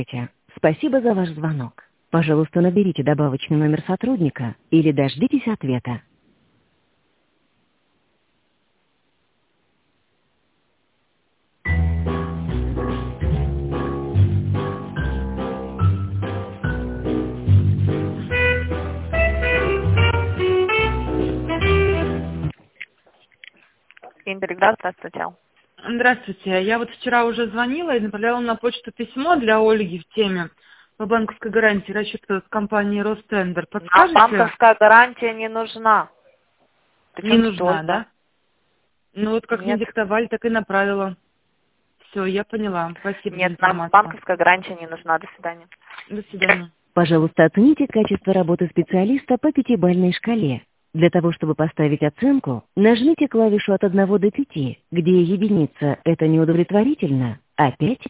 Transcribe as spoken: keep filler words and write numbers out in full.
Спасибо за ваш звонок. Пожалуйста, наберите добавочный номер сотрудника или дождитесь ответа. Интеллигент, здравствуйте. Здравствуйте. Я вот вчера уже звонила и направляла на почту письмо для Ольги в теме по банковской гарантии расчета с компанией Ростендер. Нам Подскажете? банковская гарантия не нужна. Не Причем нужна, столько? да? Ну вот как мне Нет. диктовали, так и направила. Все, я поняла. Спасибо за Нет, нам информацию. банковская гарантия не нужна. До свидания. До свидания. Пожалуйста, оцените качество работы специалиста по пятибалльной шкале. Для того, чтобы поставить оценку, нажмите клавишу от одного до пяти, где единица – это неудовлетворительно, а пять